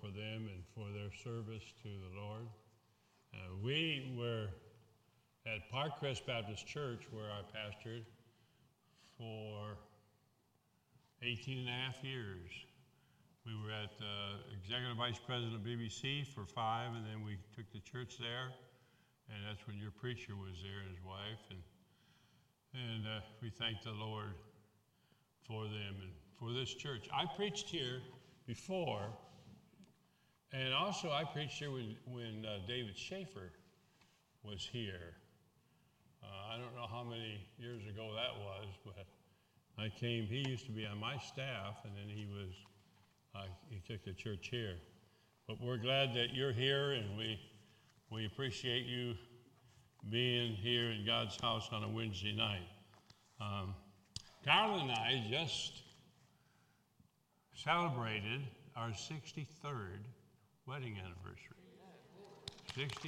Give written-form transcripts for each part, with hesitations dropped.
for them and for their service to the Lord. We were at Parkcrest Baptist Church, where I pastored for 18 and a half years. We were at Executive Vice President of BBC for 5, and then we took the church there, and that's when your preacher was there and his wife, and we thank the Lord for them and for this church. I preached here before, and also I preached here when David Schaefer was here. I don't know how many years ago that was, but I came. He used to be on my staff, and then he took the church here. But we're glad that you're here, and we appreciate you being here in God's house on a Wednesday night. Carol and I just celebrated our 63rd wedding anniversary. 60.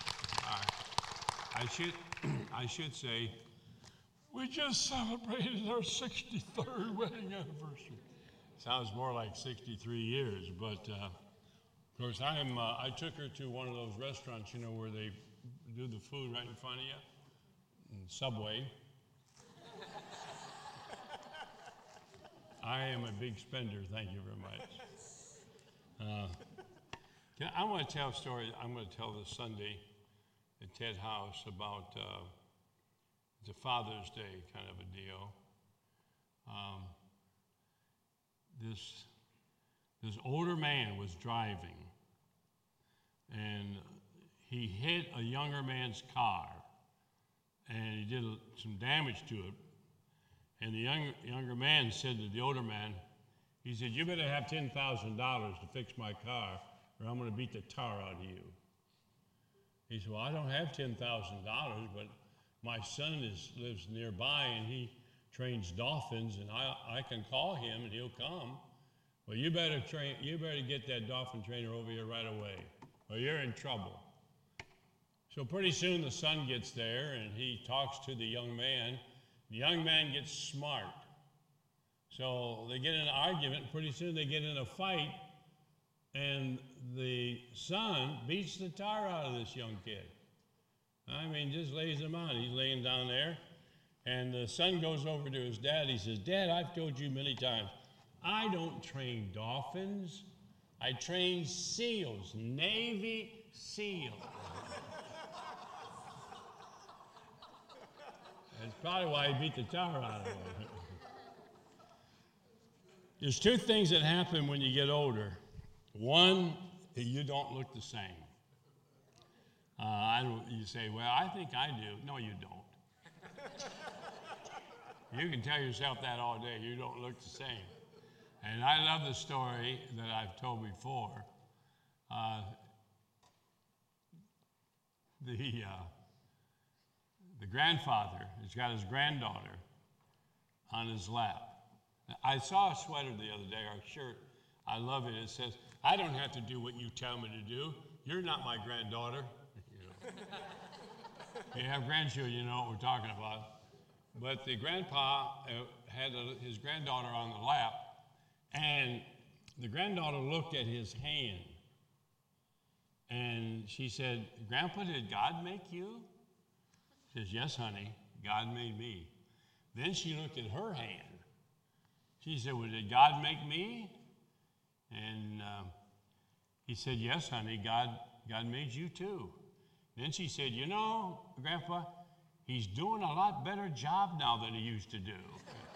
I should say, we just celebrated our 63rd wedding anniversary. Sounds more like 63 years, but of course I took her to one of those restaurants, where they do the food right in front of you, Subway. I am a big spender, thank you very much. I want to tell a story. I'm going to tell this Sunday at Ted House about the Father's Day kind of a deal. This older man was driving, and he hit a younger man's car, and he did some damage to it. And the younger man said to the older man, he said, "You better have $10,000 to fix my car, or I'm going to beat the tar out of you." He said, "Well, I don't have $10,000, but my son lives nearby, and he trains dolphins, and I can call him, and he'll come. Well, you better get that dolphin trainer over here right away, or you're in trouble." So pretty soon the son gets there, and he talks to the young man. The young man gets smart. So they get in an argument. Pretty soon they get in a fight, and the son beats the tar out of this young kid. I mean, just lays him out. He's laying down there, and the son goes over to his dad. He says, "Dad, I've told you many times, I don't train dolphins. I train seals, Navy SEALs." That's probably why he beat the tar out of him. There's two things that happen when you get older. One, you don't look the same. You say, "Well, I think I do." No, you don't. You can tell yourself that all day. You don't look the same. And I love the story that I've told before. The grandfather has got his granddaughter on his lap. I saw a sweater the other day, or a shirt. I love it. It says, "I don't have to do what you tell me to do. You're not my granddaughter." If you have grandchildren, you know what we're talking about. But the grandpa had his granddaughter on the lap, and the granddaughter looked at his hand, and she said, "Grandpa, did God make you?" He says, "Yes, honey, God made me." Then she looked at her hand. She said, "Well, did God make me?" And he said, "Yes, honey, God made you too." Then she said, "You know, Grandpa, he's doing a lot better job now than he used to do."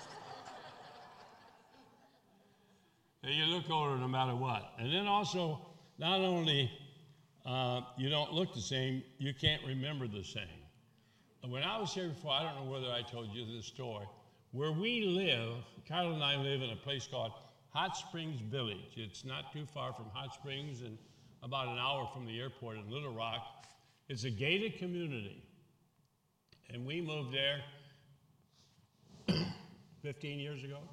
You look older no matter what. And then also, not only you don't look the same, you can't remember the same. When I was here before, I don't know whether I told you this story. Where we live, Carol and I live in a place called Hot Springs Village. It's not too far from Hot Springs and about an hour from the airport in Little Rock. It's a gated community. And we moved there 15 years ago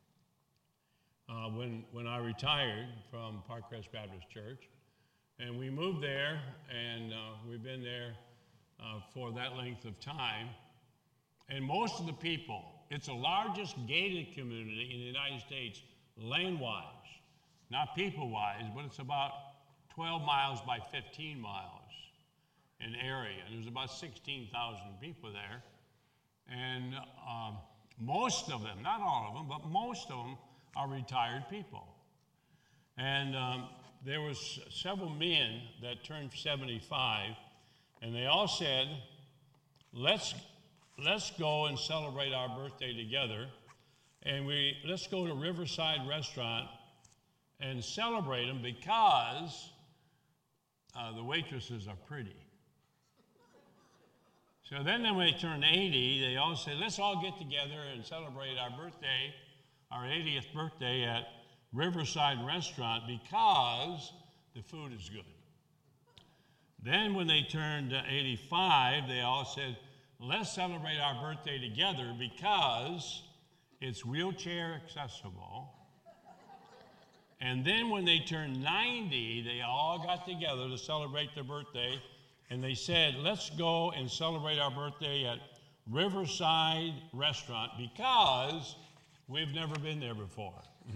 when I retired from Parkcrest Baptist Church. And we moved there, and we've been there for that length of time. And most of the people, it's the largest gated community in the United States, land-wise. not people-wise, but it's about 12 miles by 15 miles in area. And there's about 16,000 people there. And most of them, not all of them, but most of them are retired people. And there was several men that turned 75, and they all said, let's go and celebrate our birthday together. And let's go to Riverside Restaurant and celebrate them because the waitresses are pretty. So then when they turned 80, they all said, let's all get together and celebrate our birthday, our 80th birthday at Riverside Restaurant because the food is good. Then when they turned 85, they all said, let's celebrate our birthday together because it's wheelchair accessible. And then when they turned 90, they all got together to celebrate their birthday. And they said, let's go and celebrate our birthday at Riverside Restaurant because we've never been there before.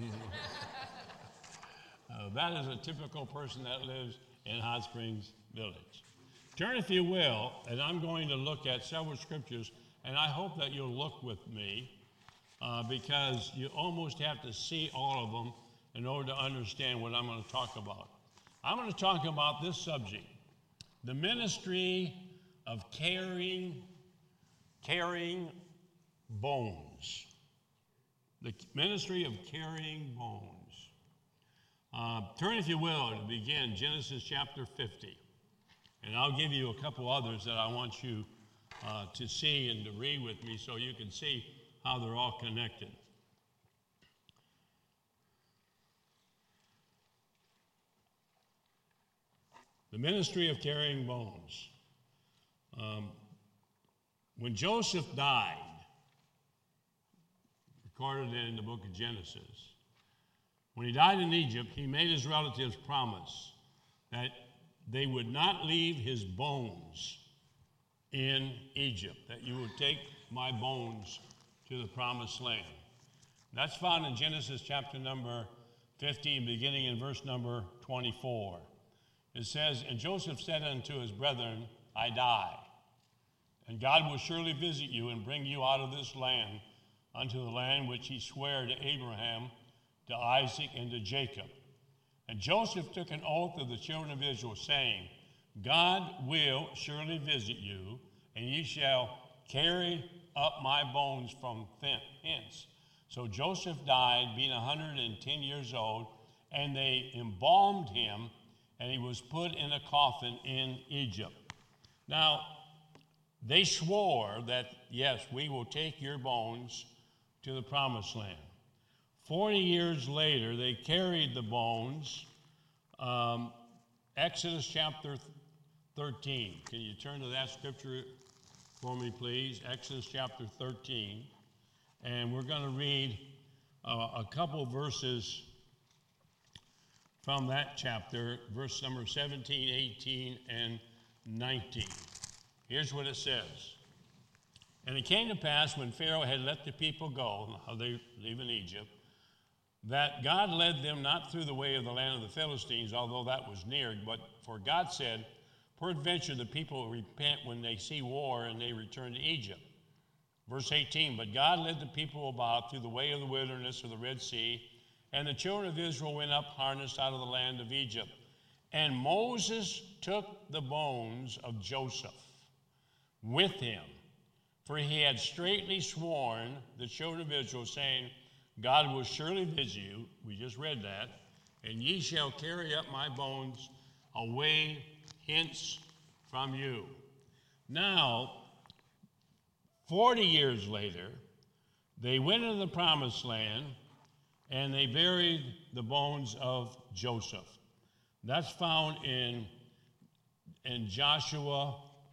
That is a typical person that lives in Hot Springs Village. Turn, if you will, and I'm going to look at several scriptures, and I hope that you'll look with me because you almost have to see all of them in order to understand what I'm going to talk about. I'm going to talk about this subject. The ministry of carrying bones. The ministry of carrying bones. Turn, if you will, to begin Genesis chapter 50. And I'll give you a couple others that I want you to see and to read with me so you can see how they're all connected. The ministry of carrying bones. When Joseph died, recorded in the book of Genesis, when he died in Egypt, he made his relatives promise that they would not leave his bones in Egypt, that you would take my bones to the promised land. That's found in Genesis chapter number 15, beginning in verse number 24. It says, and Joseph said unto his brethren, I die, and God will surely visit you and bring you out of this land unto the land which he sware to Abraham, to Isaac, and to Jacob. And Joseph took an oath of the children of Israel, saying, God will surely visit you, and ye shall carry up my bones from hence. So Joseph died, being 110 years old, and they embalmed him, and he was put in a coffin in Egypt. Now, they swore that, yes, we will take your bones to the promised land. 40 years later, they carried the bones. Exodus chapter 13. Can you turn to that scripture for me, please? Exodus chapter 13. And we're going to read a couple verses from that chapter, verse number 17, 18, and 19. Here's what it says. And it came to pass when Pharaoh had let the people go, how they leave in Egypt, that God led them not through the way of the land of the Philistines, although that was near, but for God said, peradventure the people will repent when they see war and they return to Egypt. Verse 18, but God led the people about through the way of the wilderness of the Red Sea, and the children of Israel went up harnessed out of the land of Egypt. And Moses took the bones of Joseph with him, for he had straitly sworn the children of Israel, saying, God will surely visit you, we just read that, and ye shall carry up my bones away hence from you. Now, 40 years later, they went into the promised land, and they buried the bones of Joseph. That's found in Joshua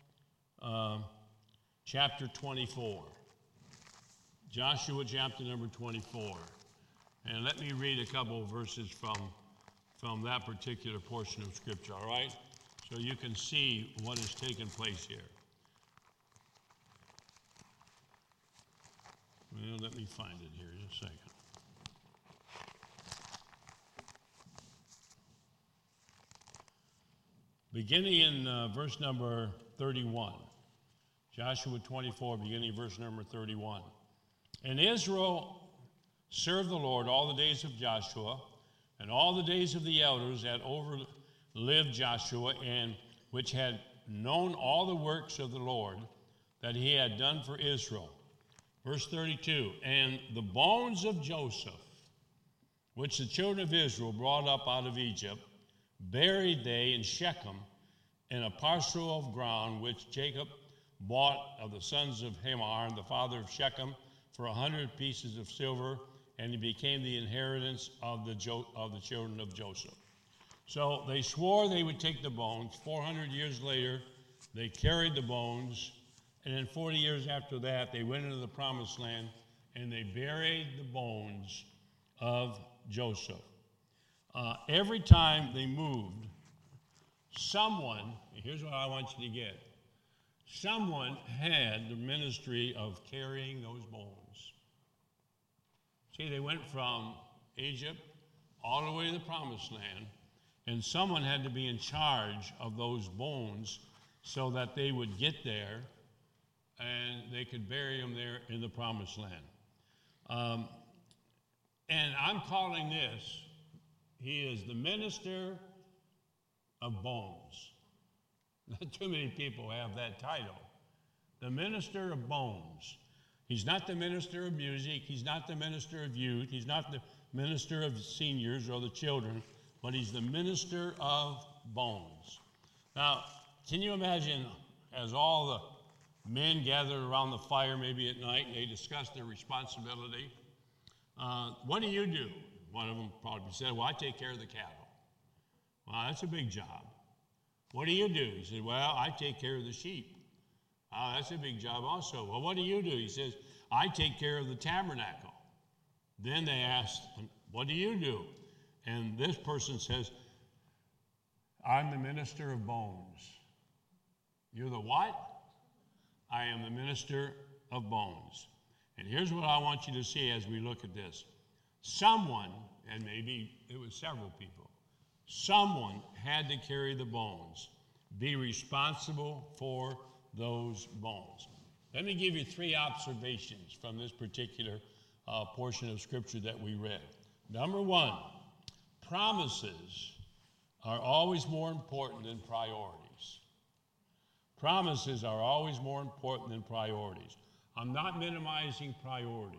chapter 24. Joshua chapter number 24. And let me read a couple of verses from that particular portion of Scripture, all right? So you can see what is taking place here. Well, let me find it here in a second. beginning in verse number 31. Joshua 24, beginning verse number 31. And Israel served the Lord all the days of Joshua, and all the days of the elders that overlived Joshua, and which had known all the works of the Lord that he had done for Israel. Verse 32, and the bones of Joseph, which the children of Israel brought up out of Egypt, buried they in Shechem in a parcel of ground which Jacob bought of the sons of Hamor, the father of Shechem, for 100 pieces of silver, and it became the inheritance of the children of Joseph. So they swore they would take the bones. 400 years later, they carried the bones, and then 40 years after that, they went into the promised land, and they buried the bones of Joseph. Every time they moved, someone, here's what I want you to get, someone had the ministry of carrying those bones. See, they went from Egypt all the way to the promised land, and someone had to be in charge of those bones so that they would get there and they could bury them there in the promised land. And I'm calling this, he is the minister of bones. Not too many people have that title. The minister of bones. He's not the minister of music. He's not the minister of youth. He's not the minister of seniors or the children, but he's the minister of bones. Now, can you imagine as all the men gathered around the fire maybe at night and they discussed their responsibility? What do you do? One of them probably said, well, I take care of the cattle. Well, that's a big job. What do you do? He said, well, I take care of the sheep. That's a big job also. Well, what do you do? He says, I take care of the tabernacle. Then they asked, what do you do? And this person says, I'm the minister of bones. You're the what? I am the minister of bones. And here's what I want you to see as we look at this. Someone, and maybe it was several people, someone had to carry the bones, be responsible for those bones. Let me give you 3 observations from this particular portion of Scripture that we read. Number 1, promises are always more important than priorities. Promises are always more important than priorities. I'm not minimizing priorities.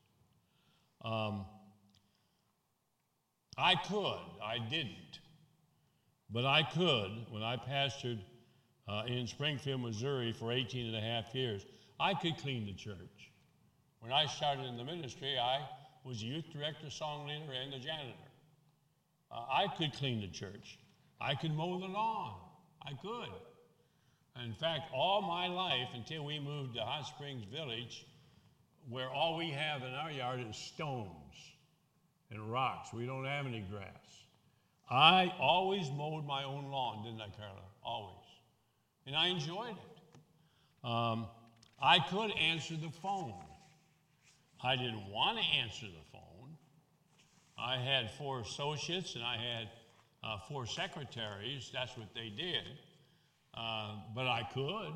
I didn't, but I could when I pastored in Springfield, Missouri for 18 and a half years. I could clean the church. When I started in the ministry, I was a youth director, song leader, and a janitor. I could clean the church. I could mow the lawn. I could. In fact, all my life until we moved to Hot Springs Village, where all we have in our yard is stones and rocks. We don't have any grass. I always mowed my own lawn, didn't I, Carla? Always. And I enjoyed it. I could answer the phone. I didn't want to answer the phone. I had 4 associates and I had 4 secretaries. That's what they did. But I could.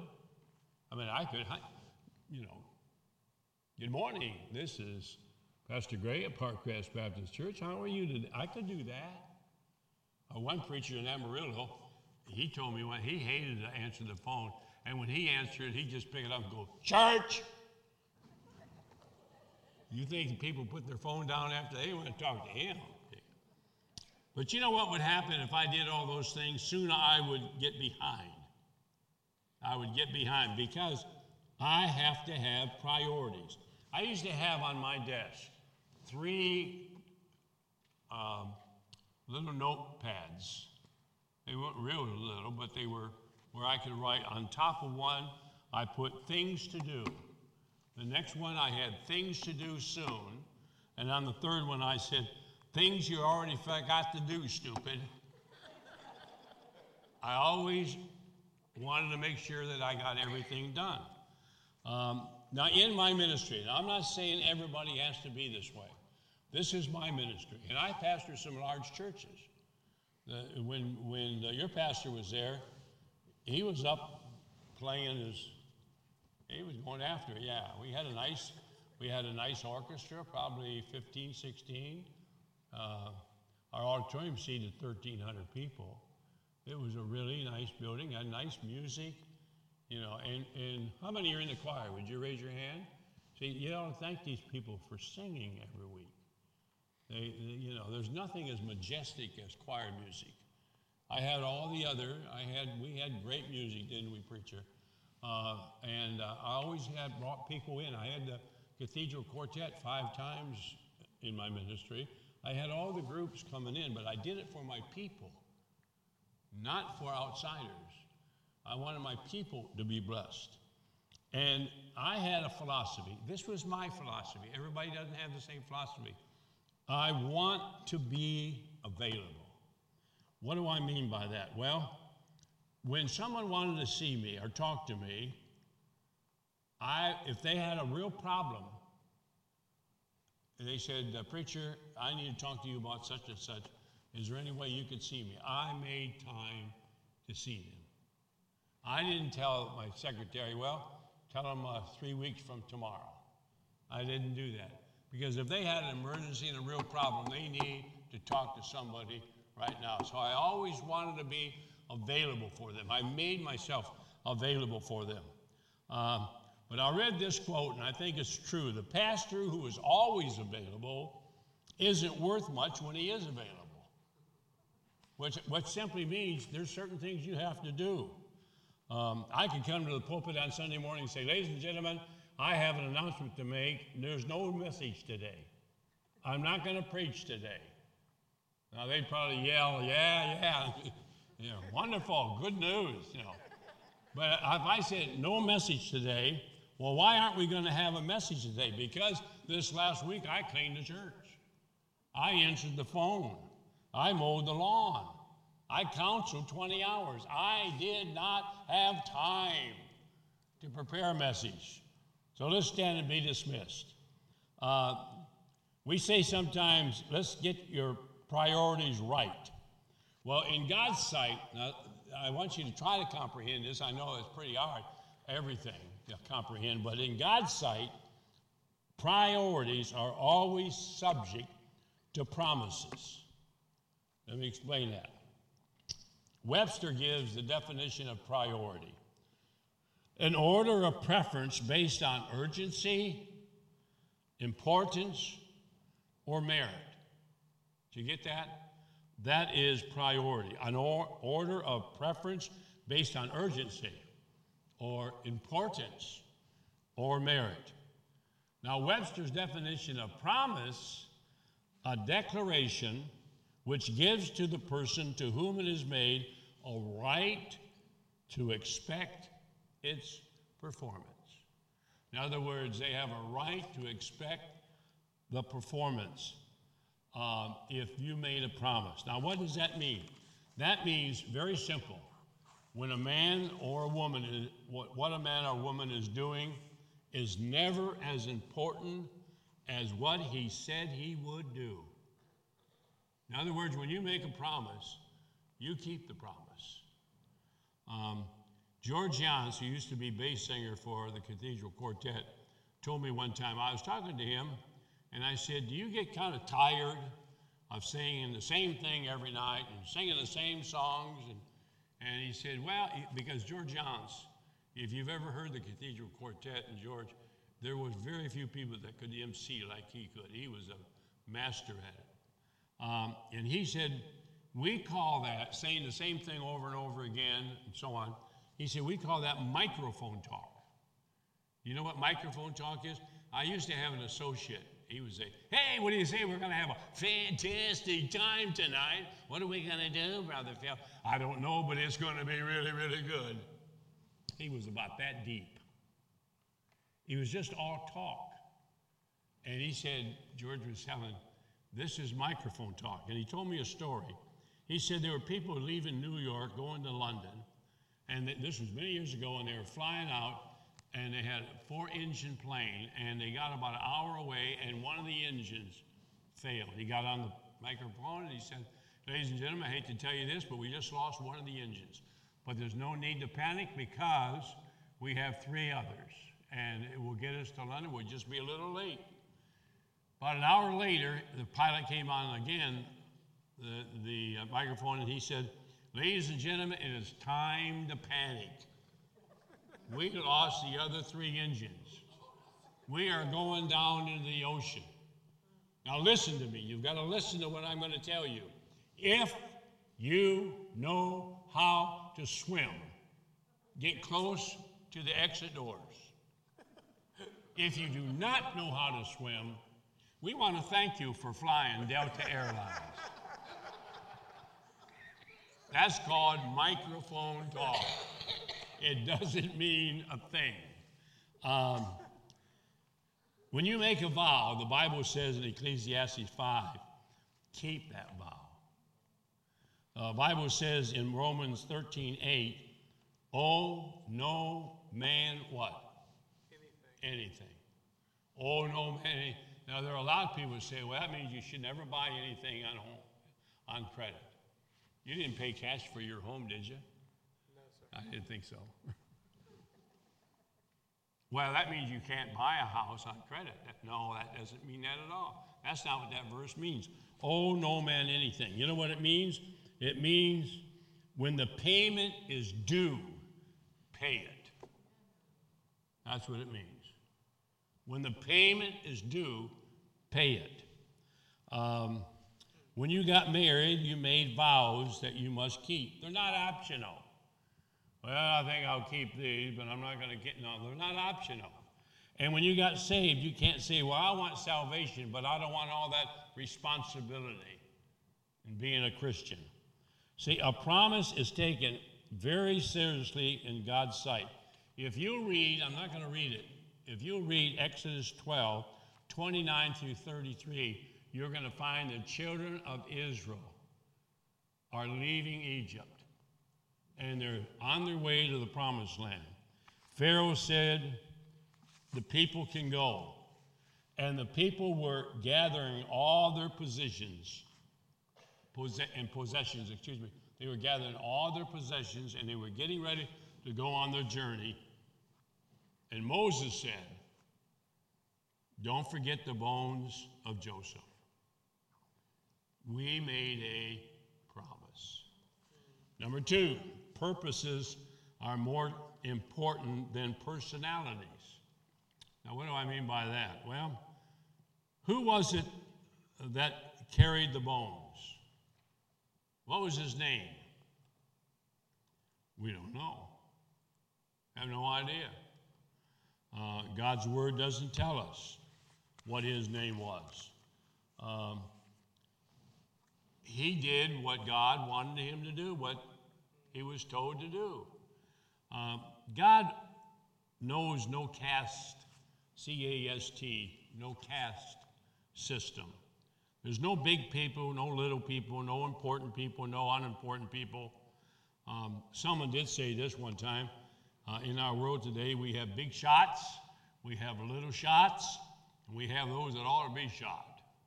Good morning. This is Pastor Gray at Parkcrest Baptist Church. How are you today? I could do that. One preacher in Amarillo, he told me when he hated to answer the phone, and when he answered, he'd just pick it up and go, church! You think people put their phone down after they want to talk to him? But you know what would happen if I did all those things? Soon I would get behind. I would get behind because I have to have priorities. I used to have on my desk 3 little notepads. They weren't really little, but they were where I could write. On top of one, I put things to do. The next one, I had things to do soon. And on the third one, I said, things you already forgot to do, stupid. I always wanted to make sure that I got everything done. Now, in my ministry, and I'm not saying everybody has to be this way. This is my ministry, and I pastor some large churches. When your pastor was there, he was up playing he was going after it, yeah. We had a nice orchestra, probably 15, 16. Our auditorium seated 1,300 people. It was a really nice building, had nice music, and how many are in the choir? Would you raise your hand? See, you ought to thank these people for singing every week. There's nothing as majestic as choir music. We had great music, didn't we, preacher? And I always brought people in. I had the Cathedral Quartet 5 times in my ministry. I had all the groups coming in, but I did it for my people, not for outsiders. I wanted my people to be blessed. And I had a philosophy. This was my philosophy. Everybody doesn't have the same philosophy. I want to be available. What do I mean by that? Well, when someone wanted to see me or talk to me, if they had a real problem, they said, preacher, I need to talk to you about such and such. Is there any way you could see me? I made time to see them. I didn't tell my secretary, well, tell them 3 weeks from tomorrow. I didn't do that. Because if they had an emergency and a real problem, they need to talk to somebody right now. So I always wanted to be available for them. I made myself available for them. But I read this quote, and I think it's true. The pastor who is always available isn't worth much when he is available. Which simply means there's certain things you have to do. I could come to the pulpit on Sunday morning and say, ladies and gentlemen, I have an announcement to make. There's no message today. I'm not going to preach today. Now, they'd probably yell, yeah. Wonderful, good news, But if I said no message today, well, why aren't we going to have a message today? Because this last week I cleaned the church. I answered the phone. I mowed the lawn. I counseled 20 hours. I did not have time to prepare a message. So let's stand and be dismissed. We say sometimes, let's get your priorities right. Well, in God's sight, now, I want you to try to comprehend this. I know it's pretty hard, everything to comprehend, but in God's sight, priorities are always subject to promises. Let me explain that. Webster gives the definition of priority: an order of preference based on urgency, importance, or merit. Did you get that? That is priority. An order of preference based on urgency or importance or merit. Now, Webster's definition of promise, a declaration which gives to the person to whom it is made a right to expect its performance. In other words, they have a right to expect the performance if you made a promise. Now, what does that mean? That means very simple. When a man or a woman what a man or woman is doing is never as important as what he said he would do. In other words, when you make a promise, you keep the promise. George Jans, who used to be bass singer for the Cathedral Quartet, told me one time, I was talking to him, and I said, do you get kind of tired of singing the same thing every night and singing the same songs? And he said, well, because George Jans, if you've ever heard the Cathedral Quartet and George, there was very few people that could MC like he could. He was a master at it. And he said, we call that, saying the same thing over and over again and so on, he said, we call that microphone talk. You know what microphone talk is? I used to have an associate. He would say, hey, what do you say? We're going to have a fantastic time tonight. What are we going to do, Brother Phil? I don't know, but it's going to be really, really good. He was about that deep. He was just all talk. And he said, George was telling, this is microphone talk. And he told me a story. He said there were people leaving New York, going to London, and this was many years ago, and they were flying out, and they had a 4-engine plane, and they got about an hour away, and one of the engines failed. He got on the microphone, and he said, Ladies and gentlemen, I hate to tell you this, but we just lost one of the engines. But there's no need to panic because we have 3 others, and it will get us to London. We'll just be a little late. About an hour later, the pilot came on again, the microphone, and he said, "Ladies and gentlemen, it is time to panic. We lost the other 3 engines. We are going down into the ocean." Now listen to me. You've got to listen to what I'm going to tell you. If you know how to swim, get close to the exit doors. If you do not know how to swim, we want to thank you for flying Delta Airlines. That's called microphone talk. It doesn't mean a thing. When you make a vow, the Bible says in Ecclesiastes 5, keep that vow. The Bible says in Romans 13:8, "Owe no man" what? Anything. Owe no man. Now, there are a lot of people who say, well, that means you should never buy anything on credit. You didn't pay cash for your home, did you? No, sir. I didn't think so. Well, that means you can't buy a house on credit. No, that doesn't mean that at all. That's not what that verse means. Owe no man anything. You know what it means? It means when the payment is due, pay it. That's what it means. When the payment is due, pay it. When you got married, you made vows that you must keep. They're not optional. Well, I think I'll keep these, but I'm not going to get, no, they're not optional. And when you got saved, you can't say, well, I want salvation, but I don't want all that responsibility in being a Christian. See, a promise is taken very seriously in God's sight. If you read, I'm not going to read it, if you read Exodus 12, 29 through 33, you're going to find the children of Israel are leaving Egypt, and they're on their way to the promised land. Pharaoh said, the people can go. And the people were gathering all their possessions. They were gathering all their possessions, and they were getting ready to go on their journey. And Moses said, don't forget the bones of Joseph. We made a promise. Number 2, purposes are more important than personalities. Now, what do I mean by that? Well, who was it that carried the bones? What was his name? We don't know. Have no idea. God's word doesn't tell us what his name was. He did what God wanted him to do, what he was told to do. God knows no caste, C-A-S-T, no caste system. There's no big people, no little people, no important people, no unimportant people. Someone did say this one time, in our world today, we have big shots, we have little shots, and we have those that ought to be shot.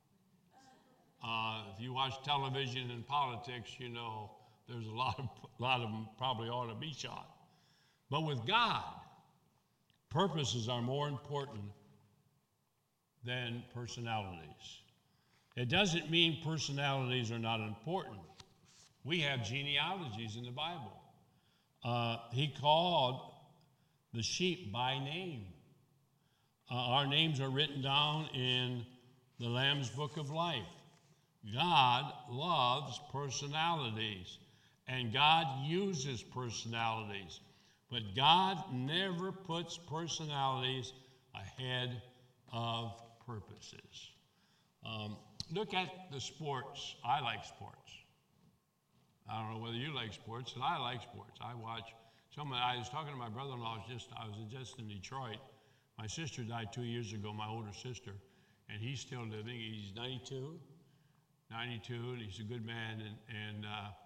If you watch television and politics, you know there's a lot of them probably ought to be shot. But with God, purposes are more important than personalities. It doesn't mean personalities are not important. We have genealogies in the Bible. He called the sheep by name. Our names are written down in the Lamb's Book of Life. God loves personalities, and God uses personalities, but God never puts personalities ahead of purposes. Look at the sports. I like sports. I don't know whether you like sports, but I like sports. I watch I was talking to my brother-in-law, I was just in Detroit. My sister died 2 years ago, my older sister, and he's still living. He's 92, and he's a good man. And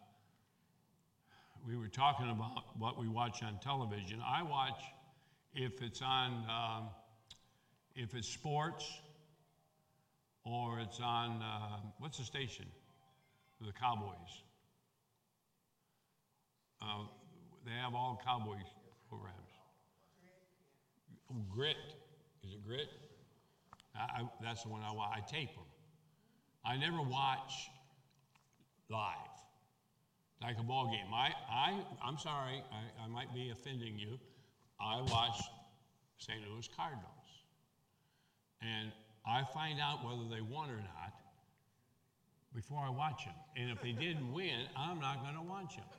we were talking about what we watch on television. I watch, if it's on, if it's sports, or it's on, what's the station? for the Cowboys. They have all Cowboy programs. Grit. Is it Grit? That's the one I watch. I tape them. I never watch live, like a ball game. I'm sorry, I might be offending you. I watch St. Louis Cardinals. And I find out whether they won or not before I watch them. And if they didn't win, I'm not going to watch them.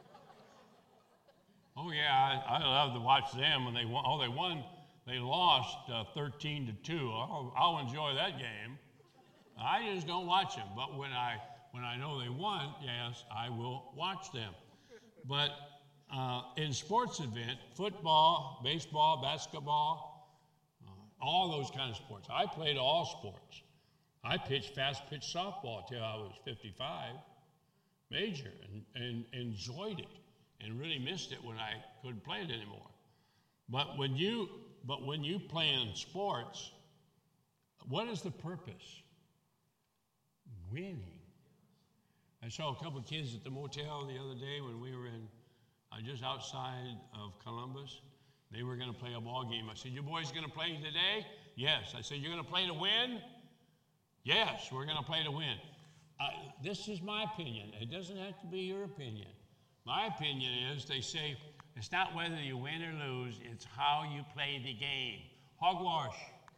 Oh, yeah, I love to watch them when they won. Oh, they won. They lost 13-2. I'll enjoy that game. I just don't watch them. But when I know they won, yes, I will watch them. But in sports event, football, baseball, basketball, all those kind of sports. I played all sports. I pitched fast pitch softball till I was 55, major, and enjoyed it, and really missed it when I couldn't play it anymore. But when you play in sports, what is the purpose? Winning. I saw a couple of kids at the motel the other day when we were in just outside of Columbus. They were going to play a ball game. I said, "You boys going to play today?" "Yes." I said, "You're going to play to win?" "Yes, we're going to play to win." This is my opinion. It doesn't have to be your opinion. My opinion is they say it's not whether you win or lose, it's how you play the game. Hogwash.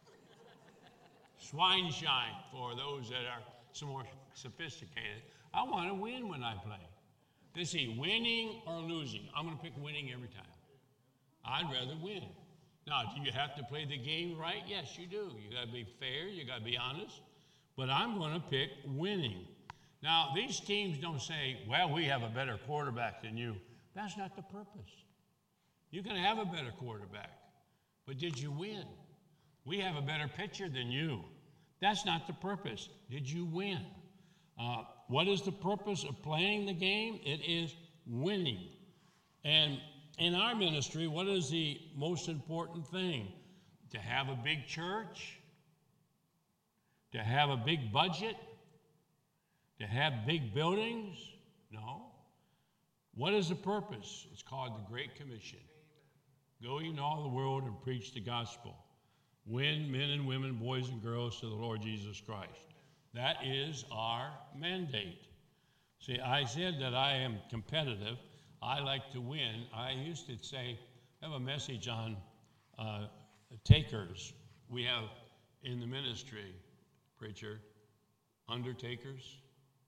Swine shine for those that are some more sophisticated. I want to win when I play. They say winning or losing. I'm going to pick winning every time. I'd rather win. Now, do you have to play the game right? Yes, you do. You got to be fair. You got to be honest. But I'm going to pick winning. Now, these teams don't say, "Well, we have a better quarterback than you." That's not the purpose. You can have a better quarterback, but did you win? We have a better pitcher than you. That's not the purpose. Did you win? What is the purpose of playing the game? It is winning. And in our ministry, what is the most important thing? To have a big church? To have a big budget? To have big buildings? No. What is the purpose? It's called the Great Commission. Go ye into all the world and preach the gospel. Win men and women, boys and girls to the Lord Jesus Christ. That is our mandate. See, I said that I am competitive. I like to win. I used to say, I have a message on takers. We have in the ministry, preacher, undertakers,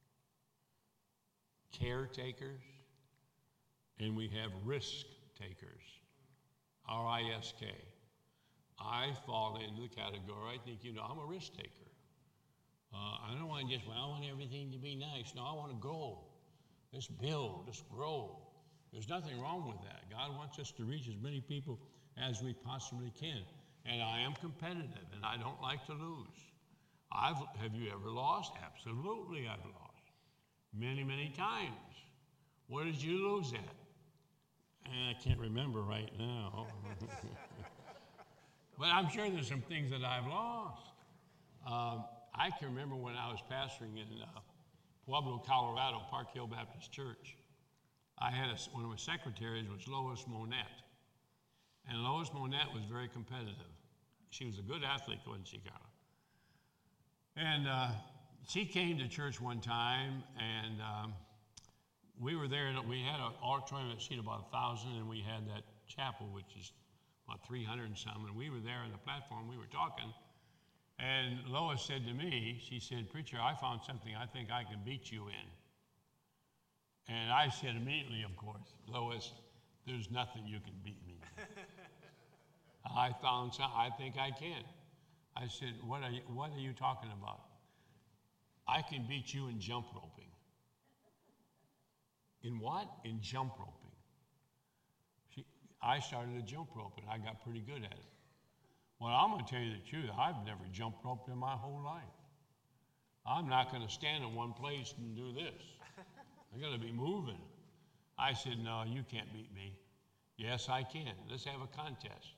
caretakers, and we have risk takers, R-I-S-K. I fall into the category, I think, I'm a risk taker. I don't want to just, I want everything to be nice. No, I want to grow. Let's build, let's grow. There's nothing wrong with that. God wants us to reach as many people as we possibly can. And I am competitive, and I don't like to lose. Have you ever lost? Absolutely, I've lost. Many, many times. What did you lose at? I can't remember right now. But I'm sure there's some things that I've lost. I can remember when I was pastoring in Pueblo, Colorado, Park Hill Baptist Church. I had one of my secretaries was Lois Monette. And Lois Monette was very competitive. She was a good athlete when she got it. And she came to church one time, and we were there. We had an auditorium that seated about 1,000, and we had that chapel, which is about 300 and some. And we were there on the platform. We were talking. And Lois said to me, she said, "Preacher, I found something I think I can beat you in." And I said immediately, of course, "Lois, there's nothing you can beat me in." I found something I think I can. I said, what are you talking about?" "I can beat you in jump roping." "In what?" "In jump roping." I started to jump rope, and I got pretty good at it. Well, I'm going to tell you the truth. I've never jump roped in my whole life. I'm not going to stand in one place and do this. I got to be moving. I said, "No, you can't beat me." "Yes, I can. Let's have a contest."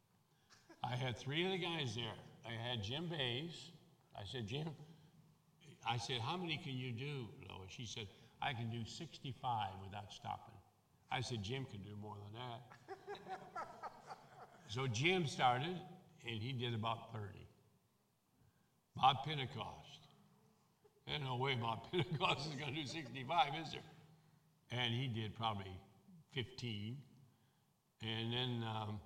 I had 3 of the guys there. I had Jim Bays. I said, "Jim, I said, how many can you do, Lois? She said, I can do 65 without stopping. I said, Jim can do more than that. So Jim started, and he did about 30. Bob Pentecost. There's no way Bob Pentecost is going to do 65, is there? And he did probably 15. And then,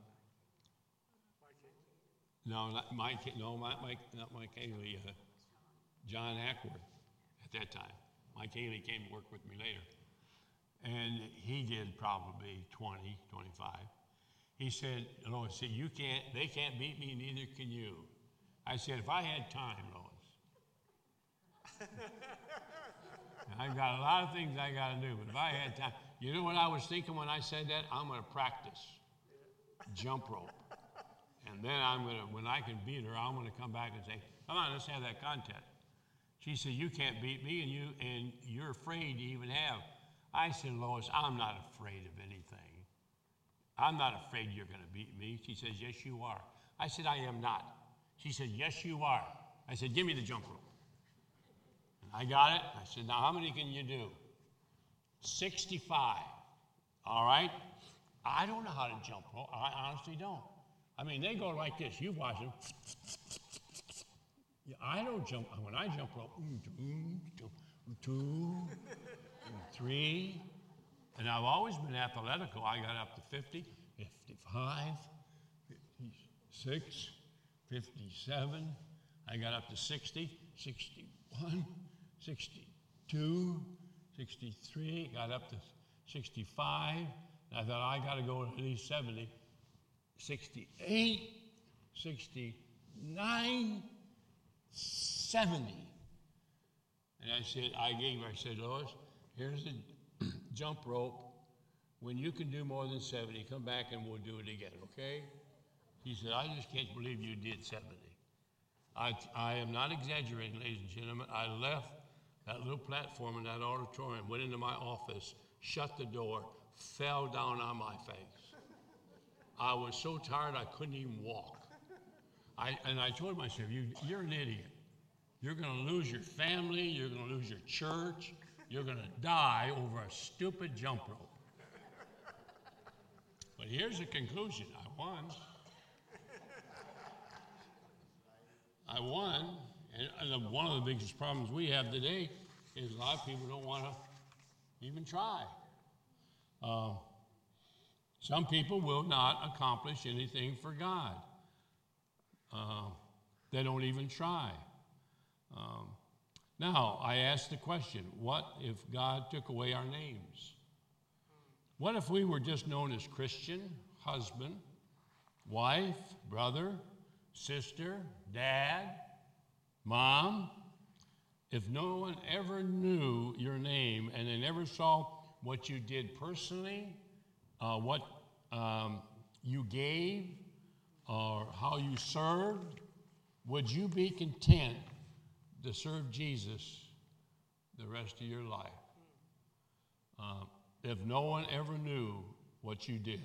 not Mike Haley, John Hackworth at that time. Mike Haley came to work with me later. And he did probably 20, 25. He said, Lois, they can't beat me, neither can you. I said, if I had time, Lois. I've got a lot of things I got to do, but if I had time, you know what I was thinking when I said that? I'm going to practice jump rope. And then when I can beat her, I'm going to come back and say, come on, let's have that contest. She said, you can't beat me, and you're afraid to even have. I said, Lois, I'm not afraid of anything. I'm not afraid you're going to beat me. She says, yes, you are. I said, I am not. She said, yes, you are. I said, give me the jump rope. And I got it. I said, now how many can you do? 65. All right? I don't know how to jump rope. I honestly don't. I mean, they go like this. You watch them. Yeah, I don't jump. When I jump rope, 2, 3. And I've always been athletical. I got up to 50, 55, 56, 57. I got up to 60, 61, 62, 63. Got up to 65. And I thought, I got to go at least 70. 68, 69, 70. And I said, Lois, here's the jump rope. When you can do more than 70, come back and we'll do it again, okay? He said, I just can't believe you did 70. I am not exaggerating, ladies and gentlemen. I left that little platform in that auditorium, went into my office, shut the door, fell down on my face. I was so tired I couldn't even walk. And I told myself, you're an idiot. You're going to lose your family. You're going to lose your church. You're going to die over a stupid jump rope. But here's the conclusion. I won. And one of the biggest problems we have today is a lot of people don't want to even try. Some people will not accomplish anything for God. They don't even try. Now, I ask the question, what if God took away our names? What if we were just known as Christian, husband, wife, brother, sister, dad, mom? If no one ever knew your name and they never saw what you did personally, what you gave, or how you served, would you be content to serve Jesus the rest of your life? If no one ever knew what you did.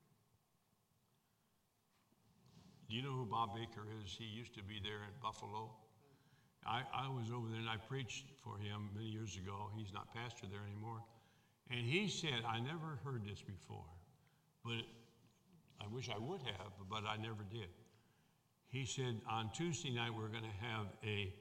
Do you know who Bob Baker is? He used to be there in Buffalo. I was over there and I preached for him many years ago. He's not pastor there anymore. And he said, I never heard this before, but I wish I would have, but I never did. He said, on Tuesday night, we're going to have a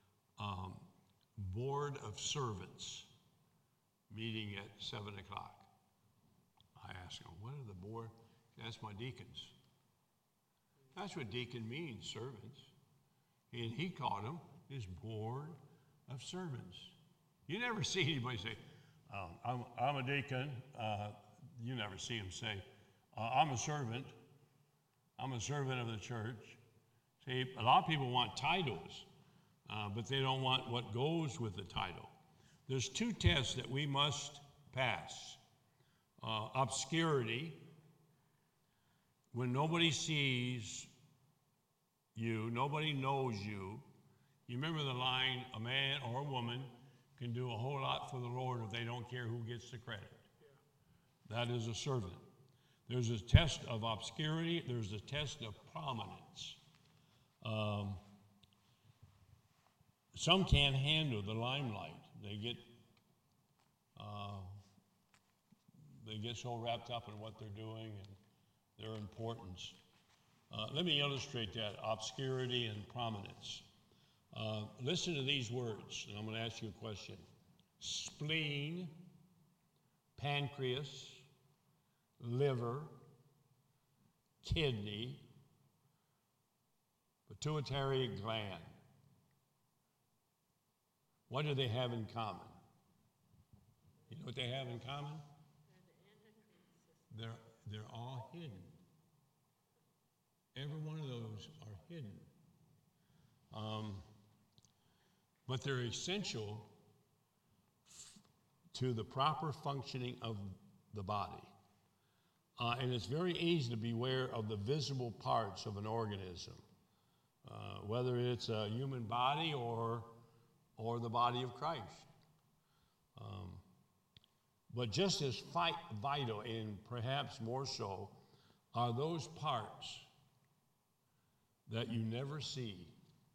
board of servants meeting at 7 o'clock. I asked him, what are the board? That's my deacons. That's what deacon means, servants. And he called them his board of servants. You never see anybody say, I'm a deacon. You never see him say, I'm a servant. I'm a servant of the church. See, a lot of people want titles, but they don't want what goes with the title. There's 2 tests that we must pass. Obscurity, when nobody sees you, nobody knows you. You remember the line, a man or a woman can do a whole lot for the Lord if they don't care who gets the credit. Yeah. That is a servant. There's a test of obscurity. There's a test of prominence. some can't handle the limelight. They get so wrapped up in what they're doing and their importance. Let me illustrate that obscurity and prominence. Listen to these words, and I'm going to ask you a question. Spleen, pancreas, liver, kidney, pituitary gland. What do they have in common? You know what they have in common? They're all hidden. Every one of those are hidden. But they're essential to the proper functioning of the body. And it's very easy to be aware of the visible parts of an organism, whether it's a human body or the body of Christ. But just as vital, and perhaps more so, are those parts that you never see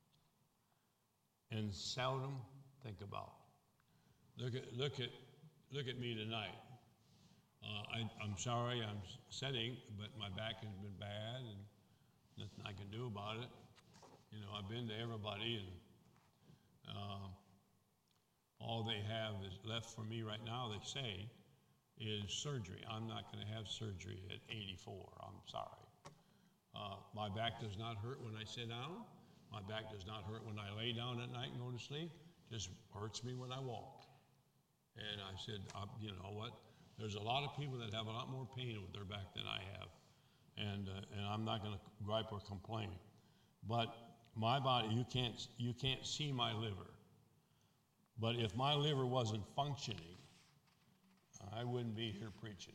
and seldom think about. Look at me tonight. I'm sorry I'm sitting, but my back has been bad and nothing I can do about it. You know, I've been to everybody, and all they have is left for me right now, they say, is surgery. I'm not going to have surgery at 84. I'm sorry. My back does not hurt when I sit down. My back does not hurt when I lay down at night and go to sleep. Just hurts me when I walk. And I said, you know what? There's a lot of people that have a lot more pain with their back than I have. And I'm not going to gripe or complain. But my body, you can't see my liver. But if my liver wasn't functioning, I wouldn't be here preaching.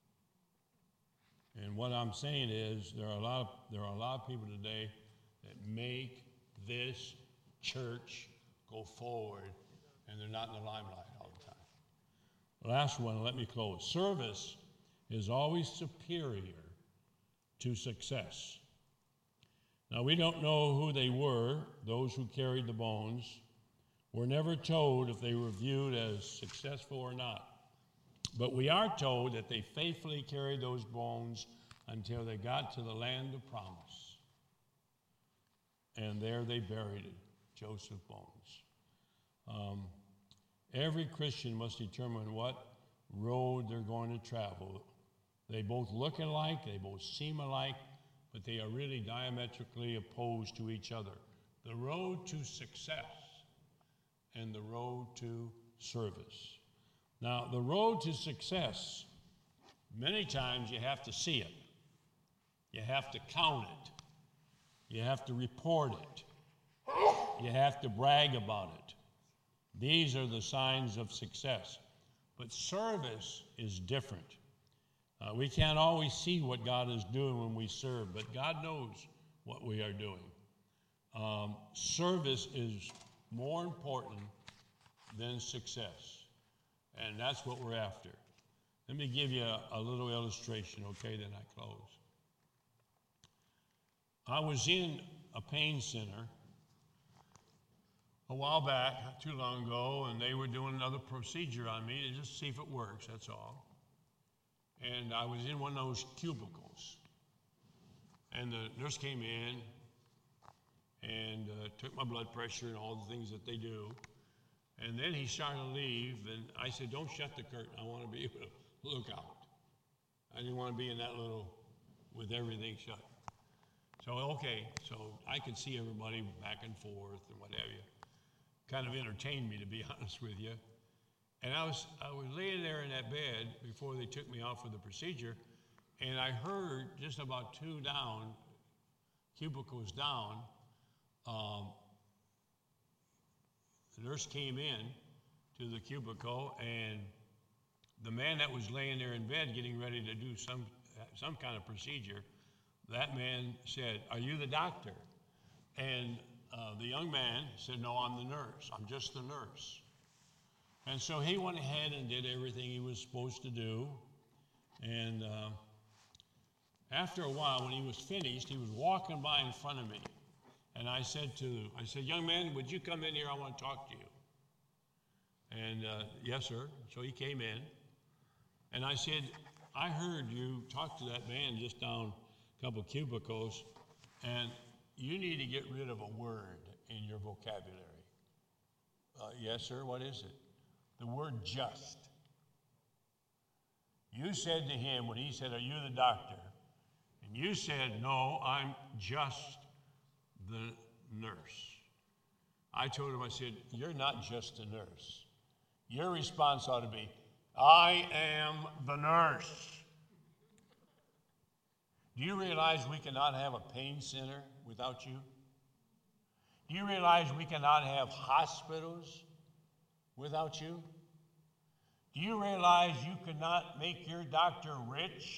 And what I'm saying is there are a lot of people today that make this church go forward, and they're not in the limelight all the time. Last one, let me close. Service is always superior to success. Now, we don't know who they were, those who carried the bones. We're never told if they were viewed as successful or not. But we are told that they faithfully carried those bones until they got to the land of promise. And there they buried it, Joseph's bones. Every Christian must determine what road they're going to travel. They both look alike, they both seem alike, but they are really diametrically opposed to each other. The road to success and the road to service. Now, the road to success, many times you have to see it. You have to count it. You have to report it. You have to brag about it. These are the signs of success. But service is different. We can't always see what God is doing when we serve, but God knows what we are doing. Service is more important than success, and that's what we're after. Let me give you a little illustration, okay, then I close. I was in a pain center a while back, not too long ago, and they were doing another procedure on me to just see if it works, that's all. And I was in one of those cubicles. And the nurse came in and took my blood pressure and all the things that they do. And then he started to leave, and I said, don't shut the curtain. I want to be able to look out. I didn't want to be in that little, with everything shut. So, okay, so I could see everybody back and forth and what have you. Kind of entertained me, to be honest with you. And I was laying there in that bed before they took me off for the procedure, and I heard just about two down, cubicles down, the nurse came in to the cubicle, and the man that was laying there in bed getting ready to do some kind of procedure, that man said, "Are you the doctor?" And the young man said, "No, I'm the nurse. I'm just the nurse." And so he went ahead and did everything he was supposed to do. And after a while, when he was finished, he was walking by in front of me. And I said, young man, would you come in here? I want to talk to you. And yes, sir. So he came in. And I said, I heard you talk to that man just down a couple cubicles, and you need to get rid of a word in your vocabulary. Yes, sir. What is it? The word just. You said to him when he said, are you the doctor? And you said, no, I'm just the nurse. I told him, I said, you're not just a nurse. Your response ought to be, I am the nurse. Do you realize we cannot have a pain center without you? Do you realize we cannot have hospitals without you? Do you realize you cannot make your doctor rich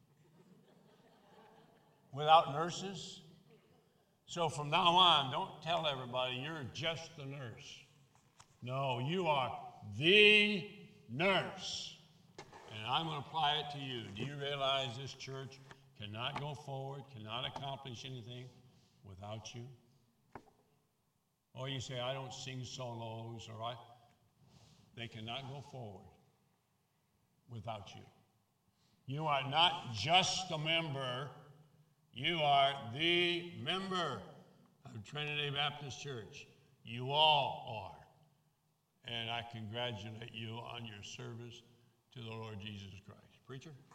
without nurses? So from now on, don't tell everybody you're just a nurse. No, you are the nurse. And I'm going to apply it to you. Do you realize this church cannot go forward, cannot accomplish anything without you? Or you say, I don't sing solos, or they cannot go forward without you. You are not just a member, you are the member of Trinity Baptist Church. You all are. And I congratulate you on your service to the Lord Jesus Christ. Preacher?